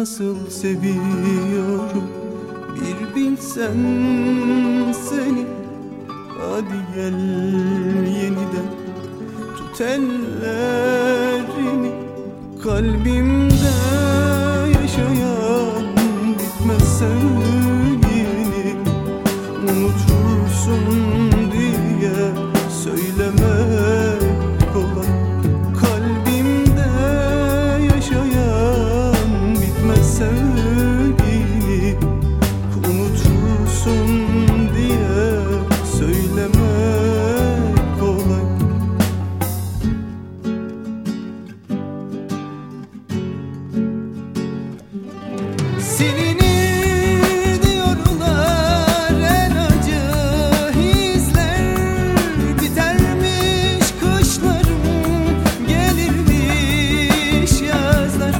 nasıl seviyorum bir bilsen seni. Hadi gel yeniden tut ellerimi, kalbimde yaşayan bitmez sevgini unutursun diye söylemek kolay. Kalbimde yaşayan bitmez sevgini unutursun diye söylemek kolay. Silinir diyorlar en acı hisler, bitermiş kışlarım, gelirmiş yazlar.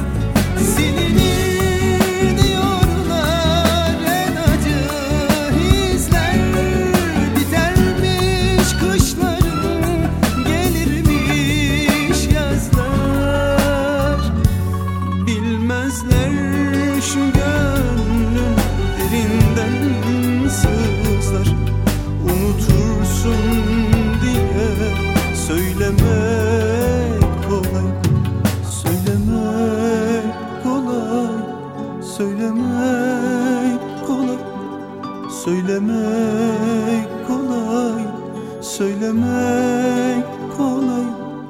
Silinir diyorlar en acı hisler, bitermiş kışlarım, gelirmiş yazlar. Bilmezler şu gönlüm derinden sızlar, unutursun diye söylemek kolay. Söylemek kolay, söylemek kolay, söylemek kolay, söylemek kolay.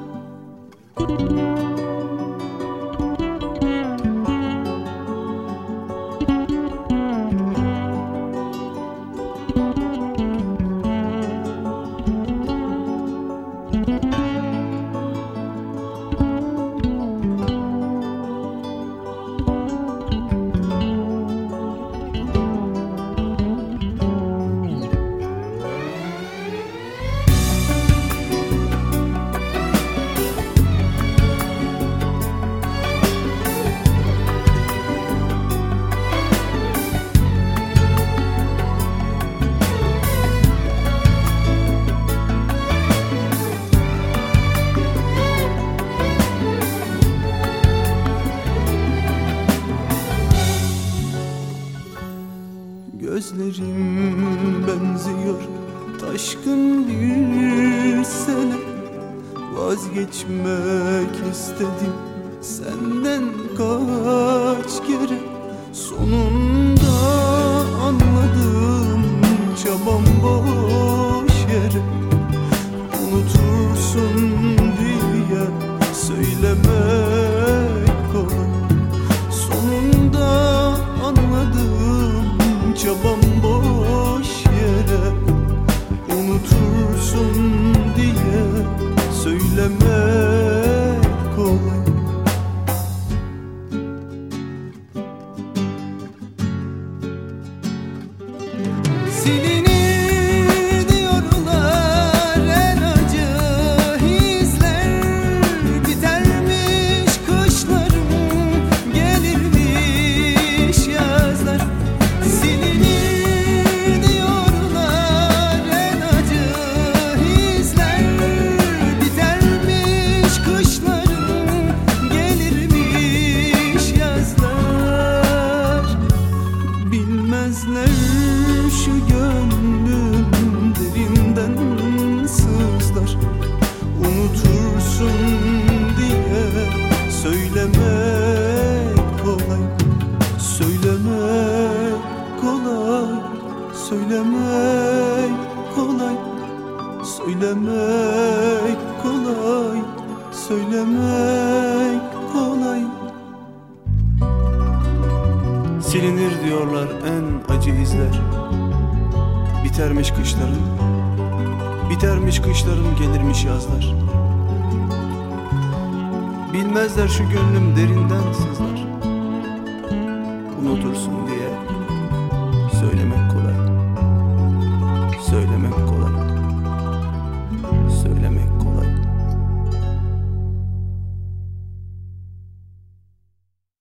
Gözlerim benziyor taşkın bir sele, vazgeçmek istedim senden kaç kere. Sonunda anladım çabam boş yere, unutursun diye söylemek kolay. Sonunda anladım çabam boş yere, unutursun diye söylemek kolay. Silinir diyorlar en acı hisler, bitermiş kışlarım, gelirmiş yazlar. Silinir diyorlar en acı hisler, bitermiş kışlarım, gelirmiş yazlar. Bilmezler şu gönlüm derinden sızlar, unutursun diye söylemek kolay. Söylemek kolay, söylemek kolay, söylemek kolay, söylemek kolay. Silinir diyorlar en acı izler, bitermiş kışlarım, bitermiş kışlarım, gelirmiş yazlar. Bilmezler şu gönlüm derinden sızlar, unutursun diye